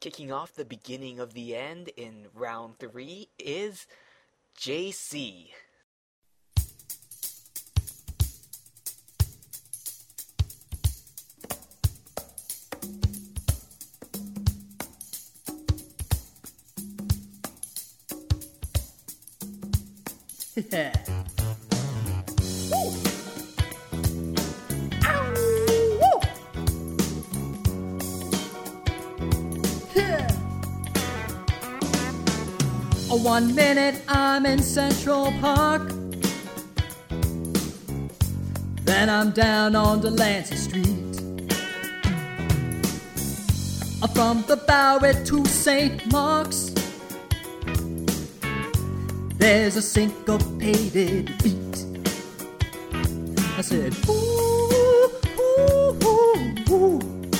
kicking off the beginning of the end in round 3 is JC. Yeah. One minute I'm in Central Park, then I'm down on Delancey Street. From the Bowery to St. Mark's, there's a syncopated beat. I said, ooh, ooh, ooh, ooh.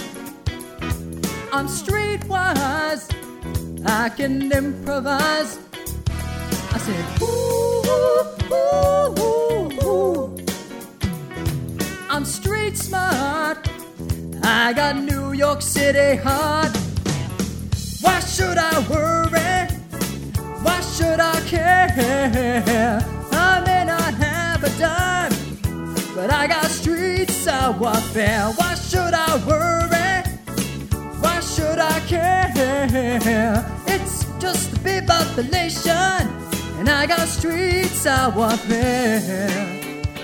I'm streetwise, I can improvise. I said, ooh, ooh, ooh, ooh. I'm street smart, I got New York City heart. Why should I worry? Why should I care? I may not have a dime, but I got street savoir-faire. Why should I worry? Why should I care? It's just the bebop the nation, and I got street savoir-faire.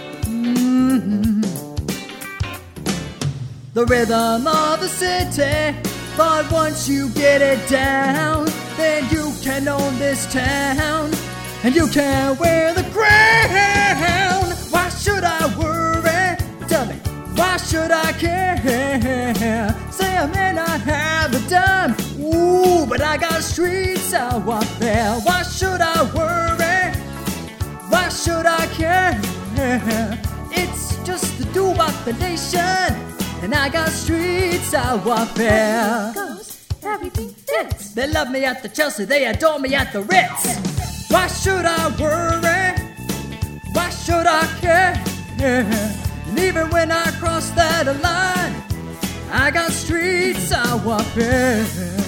The rhythm of the city, but once you get it down, then you can own this town, and you can wear the crown. Why should I worry? Tell me, why should I care? Say I may not have a dime, ooh, but I got street savoir-faire. Why should I worry? Why should I care? It's just the doo-wop the nation, and I got street savoir-faire. Everything fits. They love me at the Chelsea, they adore me at the Ritz. Why should I worry? Why should I care? And even when I cross that line, I got street savoir-faire.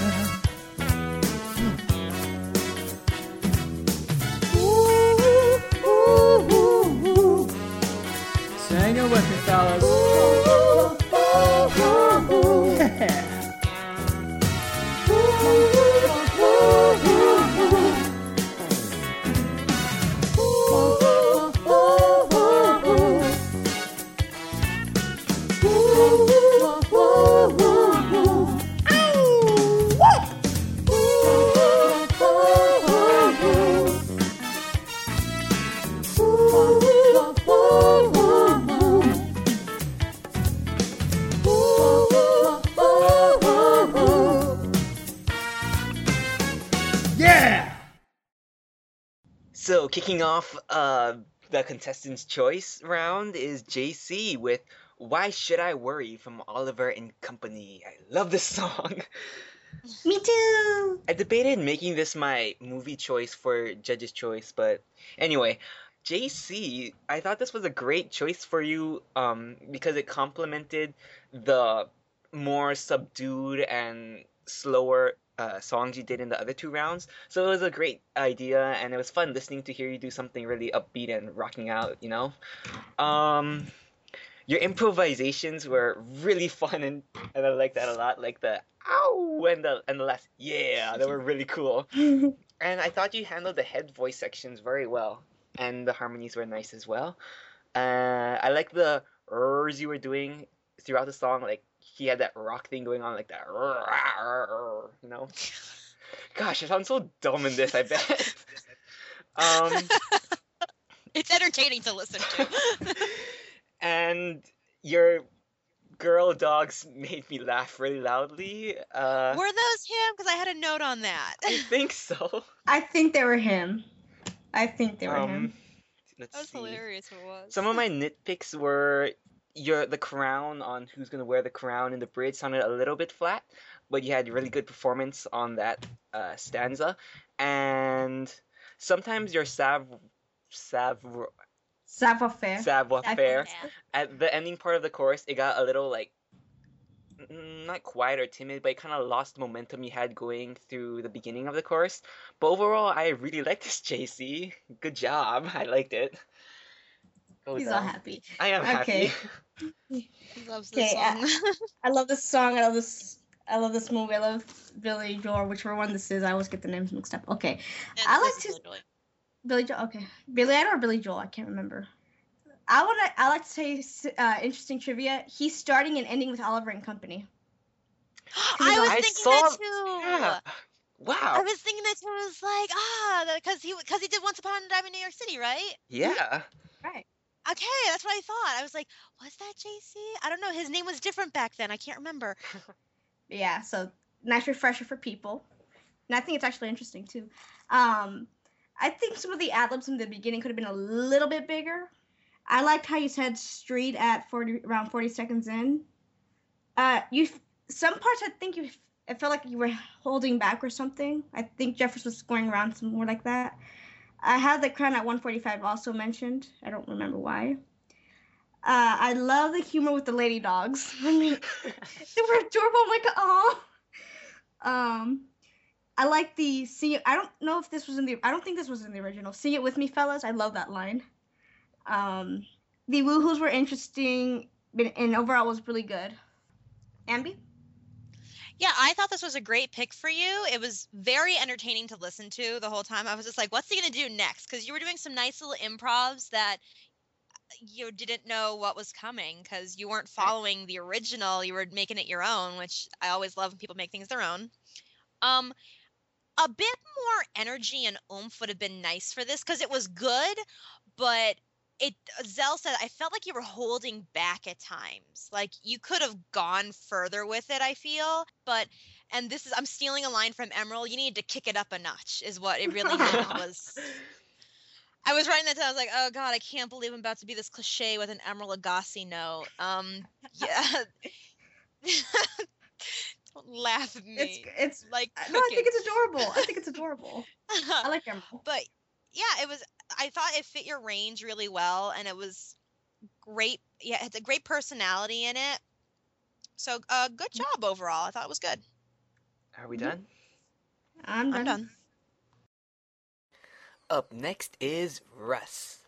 Ooh, ooh, ooh, ooh. Sing it with me, fellas. Ooh, ooh, ooh, ooh. Yeah. So, kicking off the contestant's choice round is JC with Why Should I Worry from Oliver and Company. I love this song. Me too. I debated making this my movie choice for Judge's Choice, but anyway, JC, I thought this was a great choice for you because it complemented the more subdued and slower songs you did in the other 2 rounds. So it was a great idea, and it was fun listening to hear you do something really upbeat and rocking out, you know? Your improvisations were really fun, and I like that a lot. Like the ow and the last yeah, they were really cool. And I thought you handled the head voice sections very well, and the harmonies were nice as well. I like the ers you were doing throughout the song. Like he had that rock thing going on, like that, you know. Gosh, I sound so dumb in this. I bet. It's entertaining to listen to. And your girl dogs made me laugh really loudly. Were those him? Because I had a note on that. I think so. I think they were him. Him. Let's That was see. hilarious. It was. Some of my nitpicks were the crown on who's gonna wear the crown in the bridge sounded a little bit flat, but you had really good performance on that stanza, and sometimes your savoir-faire Savoir-faire. at the ending part of the chorus, it got a little like not quiet or timid, but it kind of lost the momentum you had going through the beginning of the course. But overall, I really liked this, JC. Good job. I liked it. He's all happy. I am happy. He loves this song. I love this song. I love this movie. I love Billy Joel, whichever one this is. I always get the names mixed up. Okay. And I like this to is Billy Billy Joel. Okay. Billy Idol or Billy Joel? I can't remember. I like to say interesting trivia. He's starting and ending with Oliver and Company. I was thinking that too. Yeah. Wow. I was thinking that too. I was like, because he did Once Upon a Time in New York City, right? Yeah. Right. Okay, that's what I thought. I was like, was that JC? I don't know. His name was different back then. I can't remember. Yeah, so nice refresher for people. And I think it's actually interesting too. I think some of the ad-libs in the beginning could have been a little bit bigger. I liked how you said street at around 40 seconds in. Some parts I felt like you were holding back or something. I think Jeffers was going around some more like that. I had the crown at 145 also mentioned. I don't remember why. I love the humor with the lady dogs. I mean, they were adorable. I'm like, oh. I like the "See It." I don't know if this was I don't think this was in the original. "See it with me, fellas." I love that line. The woohoos were interesting, and overall was really good. Ambi? Yeah, I thought this was a great pick for you. It was very entertaining to listen to the whole time. I was just like, what's he going to do next? Because you were doing some nice little improvs that you didn't know what was coming because you weren't following the original. You were making it your own, which I always love when people make things their own. A bit more energy and oomph would have been nice for this because it was good, but Zell said, I felt like you were holding back at times. Like you could have gone further with it, I feel. And I'm stealing a line from Emerald. You need to kick it up a notch is what it really meant was. I was writing that down. I was like, oh God, I can't believe I'm about to be this cliche with an Emerald Lagasse note. Yeah. Don't laugh at me. It's like no, I think it's adorable. I like Emerald. But yeah, I thought it fit your range really well, and it was great. Yeah, it had a great personality in it. So, good job overall. I thought it was good. Are we done? I'm done. Up next is Russ.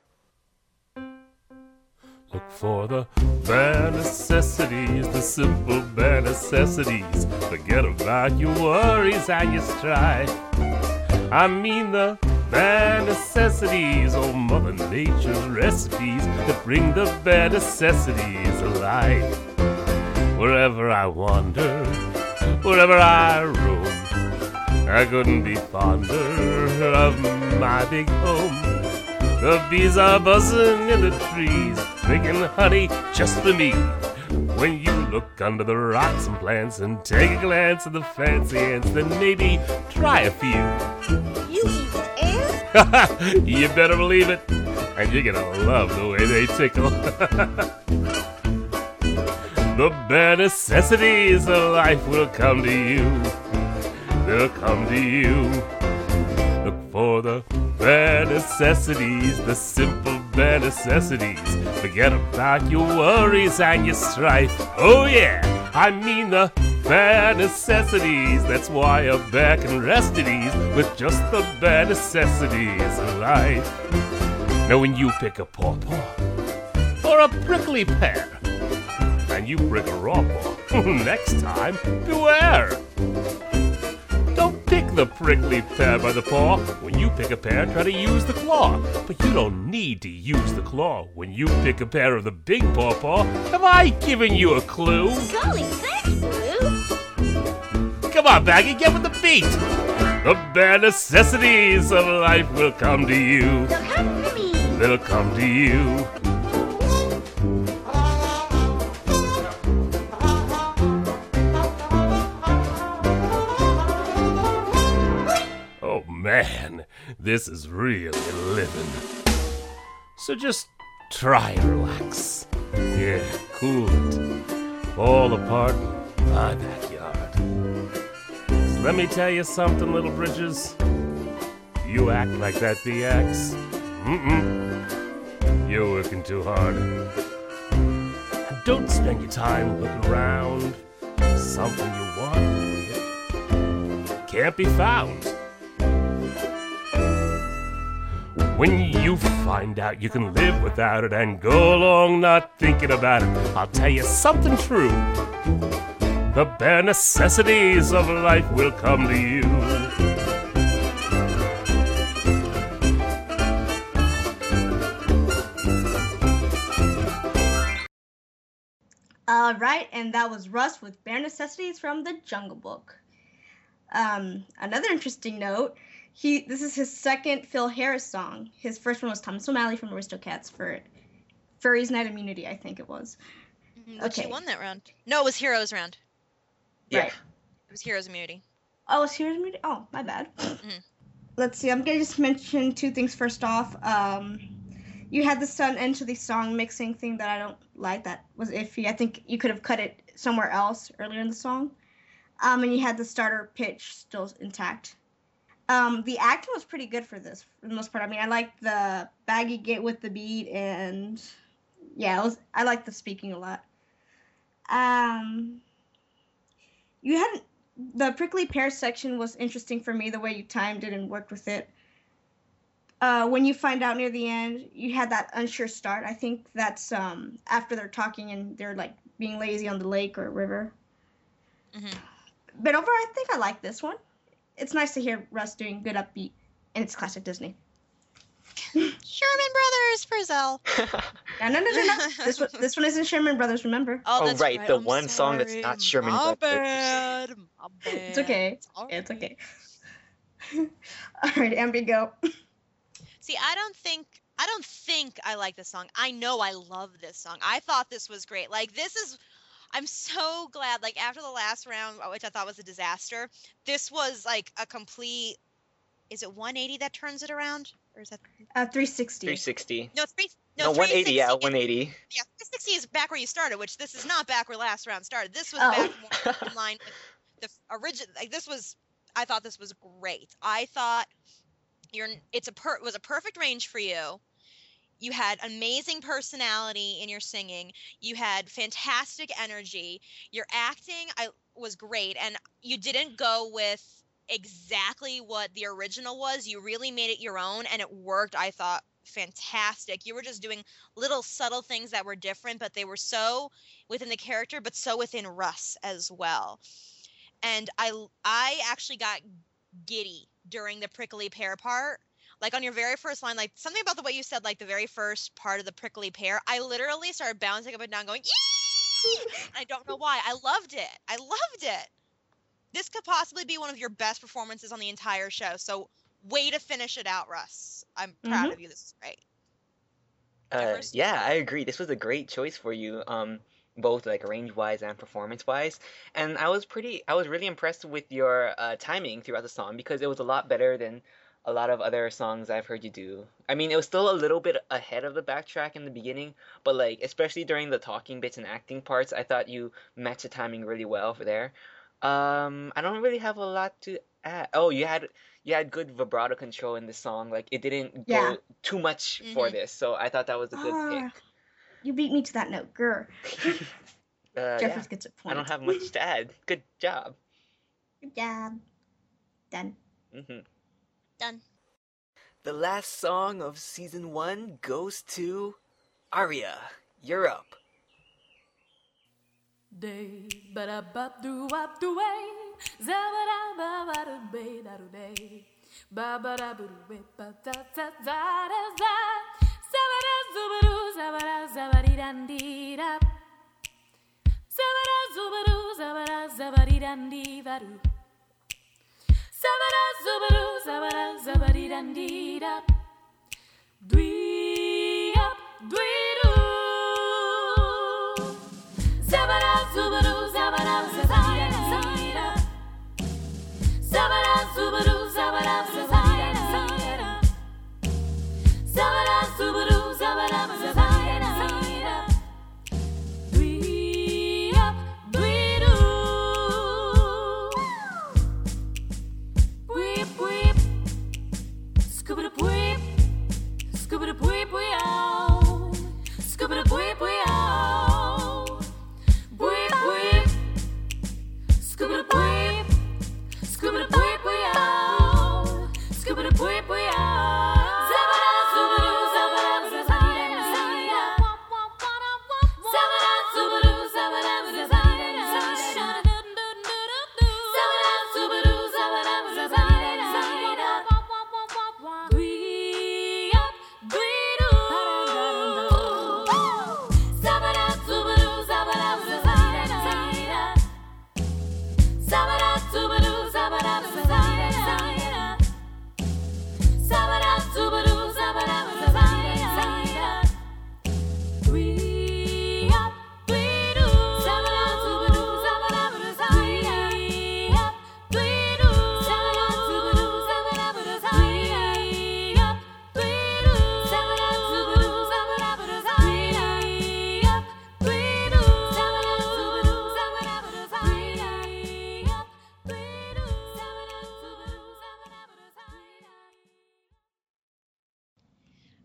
Look for the bare necessities, the simple bare necessities. Forget about your worries and your strife. I mean the bare necessities, oh Mother Nature's recipes that bring the bare necessities alive. Wherever I wander, wherever I roam, I couldn't be fonder of my big home. The bees are buzzing in the trees, making honey just for me. When you look under the rocks and plants and take a glance at the fancy ants, then maybe try a few. You eat ants? You better believe it, and you're gonna love the way they tickle. The bare necessities of life will come to you. They'll come to you. Look for the bare necessities, the simple bare necessities. Forget about your worries and your strife. Oh yeah, I mean the bare necessities. That's why a bear can rest at ease with just the bare necessities of life. Now when you pick a pawpaw or a prickly pear, and you prick a raw paw, next time, beware. Don't pick the prickly pear by the paw. When you pick a pear, try to use the claw. But you don't need to use the claw when you pick a pear of the big pawpaw. Have I given you a clue? Golly, thanks, Blue. Come on, Baggy, get with the beat. The bare necessities of life will come to you. They'll come to me. They'll come to you. Man, this is really living. So just try and relax. Yeah, cool it. Fall apart in my backyard. So let me tell you something, Little Bridges. You act like that BX. You're working too hard. And don't spend your time looking around. something you want, it can't be found. When you find out you can live without it and go along not thinking about it, I'll tell you something true. The bare necessities of life will come to you. All right, and that was Russ with Bare Necessities from the Jungle Book. Another interesting note, this is his second Phil Harris song. His first one was Thomas O'Malley from Aristocats for Furry's Night Immunity, I think it was. But she won that round. No, it was Heroes round. Yeah. Right. It was Heroes Immunity. Oh, it's Heroes Immunity? Oh, my bad. Let's see, I'm going to just mention two things first off. You had the Sun Into the Song mixing thing that I don't like. That was iffy. I think you could have cut it somewhere else earlier in the song. And you had the starter pitch still intact. The acting was pretty good for this, for the most part. I mean, I liked the baggy get with the beat, and yeah, I liked the speaking a lot. You had the prickly pear section was interesting for me, the way you timed it and worked with it. When you find out near the end, you had that unsure start. I think that's after they're talking and they're like being lazy on the lake or river. Mm-hmm. But overall, I think I like this one. It's nice to hear Russ doing good upbeat, and it's classic Disney. Sherman Brothers for Zell. No. This one isn't Sherman Brothers, remember? Oh, that's right, the I'm one song that's sorry. not Sherman My Brothers. bad. My bad. It's okay. Sorry. It's okay. All right, Ambi, go. See, I don't think I like this song. I know I love this song. I thought this was great. Like, I'm so glad, like, after the last round, which I thought was a disaster, this was like a complete, is it 180 that turns it around? Or is that 360. 360. No, 180, yeah, 360. 180. Yeah, 360 is back where you started, which this is not back where last round started. This was back more in line with the original. Like, I thought this was great. I thought it was a perfect range for you. You had amazing personality in your singing. You had fantastic energy. Your acting was great, and you didn't go with exactly what the original was. You really made it your own, and it worked, I thought, fantastic. You were just doing little subtle things that were different, but they were so within the character, but so within Russ as well. And I actually got giddy during the prickly pear part. Like, on your very first line, like, something about the way you said, like, the very first part of the prickly pear, I literally started bouncing up and down going, yee! I don't know why. I loved it. This could possibly be one of your best performances on the entire show. So, way to finish it out, Russ. I'm proud of you. This is great. Yeah, I agree. This was a great choice for you, both like range-wise and performance-wise. And I was really impressed with your timing throughout the song, because it was a lot better than a lot of other songs I've heard you do. I mean, it was still a little bit ahead of the backtrack in the beginning, but like, especially during the talking bits and acting parts, I thought you matched the timing really well for there. I don't really have a lot to add. Oh, you had good vibrato control in this song. Like, it didn't go too much for this, so I thought that was a good pick. You beat me to that note, grr. Jeffers gets a point. I don't have much to add. Good job. Good job. Done. Done. The last song of season 1 goes to Aria. You're up. Day, ba da ba do up do way, za ba da ba ba do be da do day, ba ba da bu do ba da da da da, za ba da zu ba do za ba di dan di da, za ba da zu ba do za ba di dan di va do, za ba da zu ba do za ba di dan di da, dwee up dwee do. Zabara zubaru zabara zabara zabara zubaru zabara zabara zabara zubaru zabara zabara dwee up dwee do weep weep scuba weep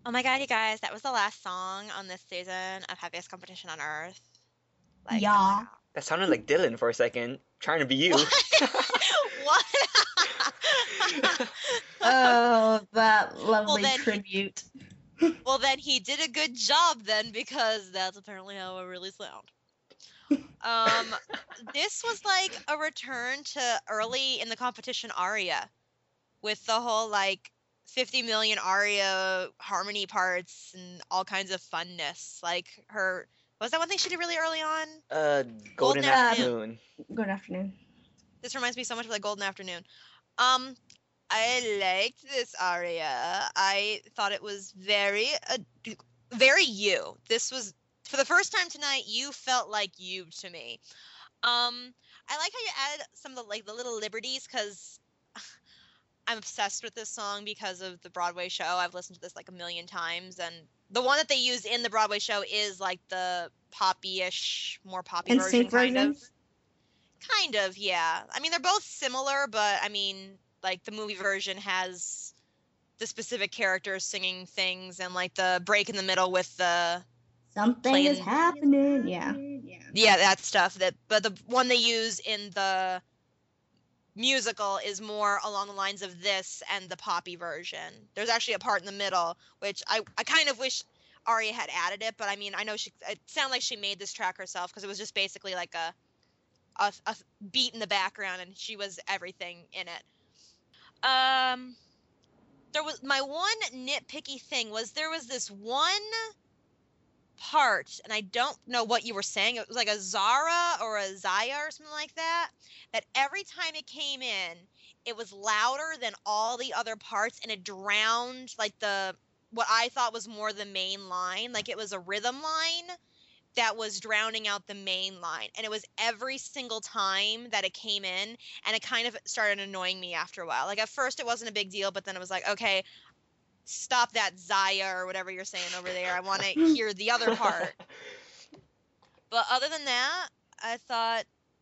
Oh my god, you guys, that was the last song on this season of Heaviest Competition on Earth. Like, Yeah. oh my That sounded like Dylan for a second, trying to be you. god. What? Oh, that lovely then he- tribute. Well, then he did a good job then, because that's apparently how I really sound. This was like a return to early in the competition Aria, with the whole like 50 million Aria harmony parts and all kinds of funness. Like her, was that one thing she did really early on? Golden Afternoon. Good afternoon. This reminds me so much of like Golden Afternoon. I liked this aria. I thought it was very you. This was, for the first time tonight, you felt like you to me. I like how you added some of the like the little liberties, because I'm obsessed with this song because of the Broadway show. I've listened to this like a million times, and the one that they use in the Broadway show is like the poppy-ish, more poppy version, kind of. Kind of, yeah. I mean, they're both similar, but I mean, like the movie version has the specific characters singing things, and like the break in the middle with the Something is happening. Yeah. that stuff. But the one they use in the musical is more along the lines of this and the poppy version. There's actually a part in the middle which I kind of wish Aria had added it, but I mean, I know it sounded like she made this track herself, because it was just basically like a beat in the background, and she was everything in it. There was my one nitpicky thing was there was this one part, and I don't know what you were saying. It was like a Zara or a Zaya or something like that. That every time it came in, it was louder than all the other parts, and it drowned like what I thought was more the main line. Like it was a rhythm line that was drowning out the main line, and it was every single time that it came in, and it kind of started annoying me after a while. Like at first it wasn't a big deal, but then it was like, okay, stop that Zaya or whatever you're saying over there. I want to hear the other part. But other than that, I thought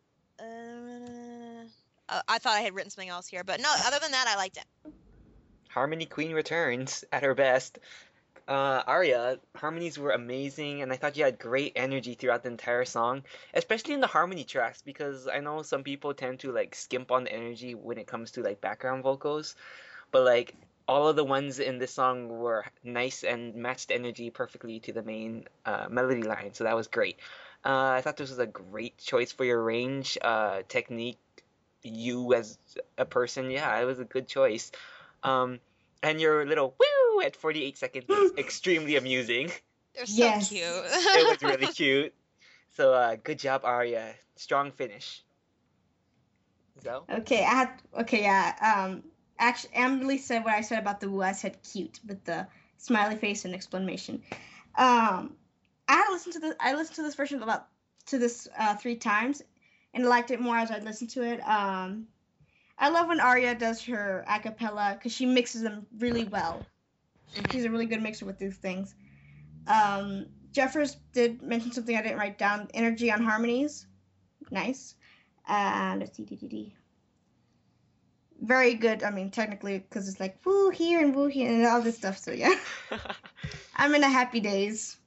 I had written something else here, but no, other than that, I liked it. Harmony Queen returns at her best. Aria, harmonies were amazing, and I thought you had great energy throughout the entire song, especially in the harmony tracks, because I know some people tend to like skimp on the energy when it comes to like background vocals, but like all of the ones in this song were nice and matched energy perfectly to the main melody line, so that was great. I thought this was a great choice for your range, technique, you as a person. Yeah, it was a good choice. And your little woo at 48 seconds was extremely amusing. They're so Yes. cute. It was really cute. So good job, Aria. Strong finish. So Okay, yeah. Actually, Emily said what I said about the woo. I said cute with the smiley face and exclamation. I listened to this version to this 3 times, and liked it more as I listened to it. I love when Aria does her a cappella, because she mixes them really well. She's a really good mixer with these things. Jeffers did mention something I didn't write down. Energy on harmonies. Nice. And let's see. Very good. I mean, technically, because it's like woo here and woo here and all this stuff. So yeah, I'm in a happy days.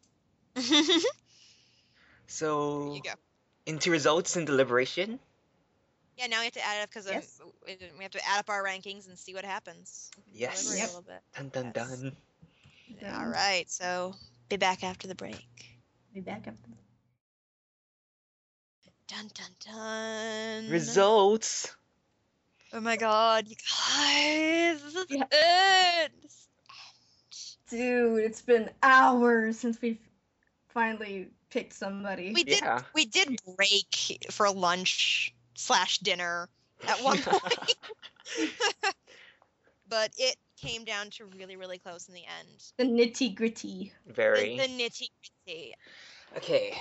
So There you go. into results and deliberation. Yeah, now we have to add it up, because Yes. we have to add up our rankings and see what happens. Yes. Deliberate Yep. a little bit. Dun dun Yes. dun. All right, so be back after the break. Be back after. Dun dun dun. Results. Oh my god, you guys, this is Yeah. it. Dude, it's been hours since we've finally picked somebody. Yeah. We did break for lunch / dinner at one point, but it came down to really, really close in the end. The nitty gritty. Very. The nitty gritty. Okay.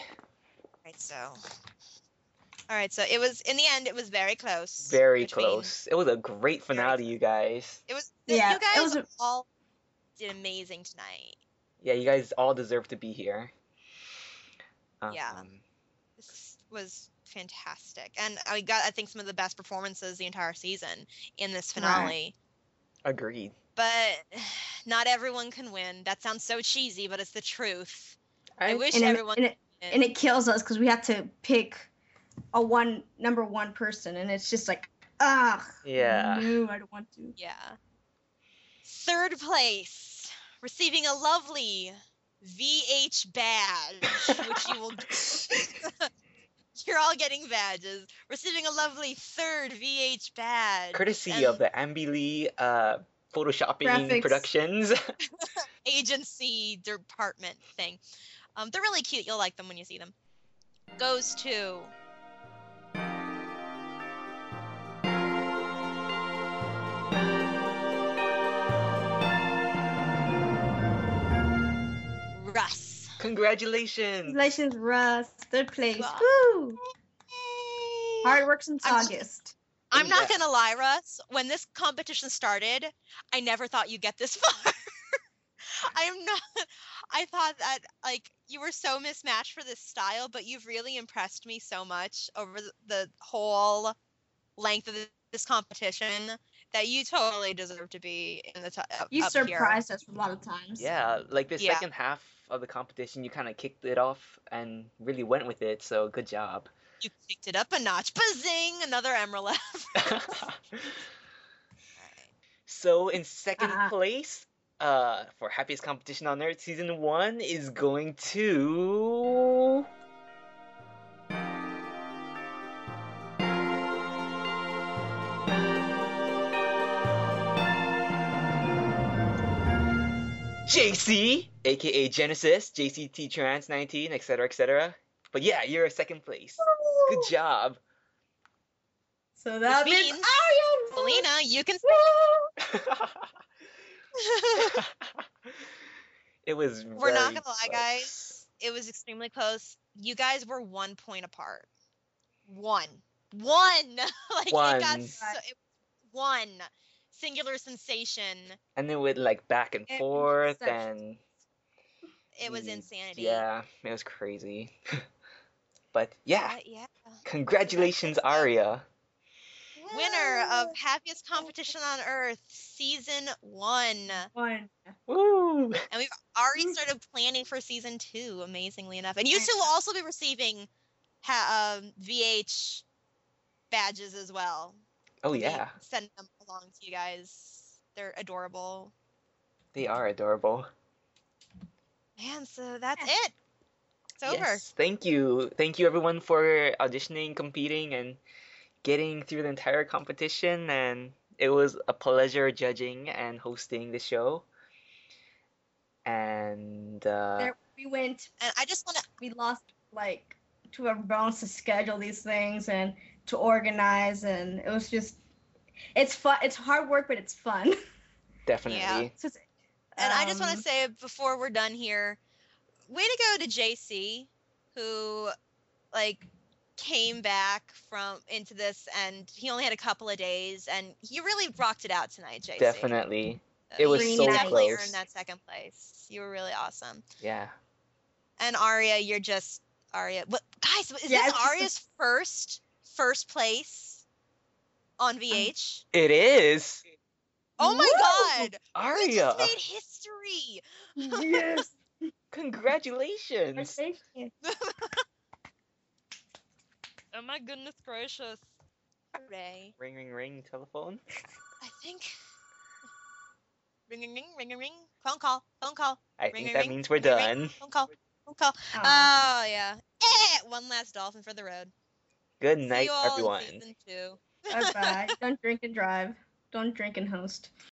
All right, so it was, in the end, it was very close. Very between- close. It was a great finale, you guys. It was. Yeah, You it guys was all did amazing tonight. Yeah, you guys all deserve to be here. Yeah. This was fantastic, and I think some of the best performances the entire season in this finale. Agreed. But not everyone can win. That sounds so cheesy, but it's the truth. I wish And everyone could win. and it kills us because we have to pick a number one person, and it's just like, ugh. Yeah. No, I don't want to. Yeah. Third place, receiving a lovely VH badge, which you will. You're all getting badges. Receiving a lovely third VH badge. Courtesy of the Ambi Lee Photoshopping Graphics. Productions. agency department thing. They're really cute. You'll like them when you see them. Goes to Russ. Congratulations. Congratulations, Russ. Third place. Wow. Woo! Yay. Hard work since I'm- August. I'm not Yeah. gonna lie, Russ. When this competition started, I never thought you'd get this far. I am not. I thought that like you were so mismatched for this style, but you've really impressed me so much over the whole length of this competition that you totally deserve to be in the top. You up here. surprised us a lot of times. Yeah, like the Yeah. second half of the competition, you kind of kicked it off and really went with it. So good job. You kicked it up a notch. Bazing! Another emerald. So in second Uh-uh. place, for happiest competition on earth, season 1 is going to JC, aka Genesis, JCT Trans 19, etc., etc. But yeah, you're a second place. Good job. So that Which means means- Ariel. Selena, you can. It was. We're not very gonna lie, close. guys. It was extremely close. You guys were 1 point apart. One. Like it got One. so, it, one singular sensation. And then with like back and It forth was and It was Mm, insanity. yeah, it was crazy. But yeah, But yeah. congratulations, Aria. Winner of Happiest Competition on Earth, Season 1. One. Woo! And we've already started planning for Season 2, amazingly enough. And you two will also be receiving VH badges as well. Oh We yeah, send them along to you guys. They're adorable. they are adorable. Man, so that's it. It's over. Yes, thank you everyone for auditioning, competing, and getting through the entire competition. And it was a pleasure judging and hosting the show. And There we went. And I just want to We lost like 2 of our bones to schedule these things and to organize, and it was just. It's fun. It's hard work, but it's fun. definitely, So it's- And I just want um, to say before we're done here, way to go to JC, who like came back from into this, and he only had a couple of days, and he really rocked it out tonight, JC. definitely, It was You so definitely close. earned that second place. You were really awesome. yeah. And Aria, you're just Aria. What guys? Is Yeah, this it's just Aria's first place on VH? It is Oh my Woo! God! We Aria. just made history. Yes. Congratulations. Thank you. Oh my goodness gracious! Hooray! Ring, ring, ring. Telephone. I think. Ring, ring, ring, ring, ring, ring. Phone call. Phone call. I Ring, think ring, that ring, means we're ring, ring, ring. done. Phone call. Phone call. Aw. Oh yeah. One last dolphin for the road. Good See night, you all everyone. in season 2. Bye bye. Don't drink and drive. Don't drink and host.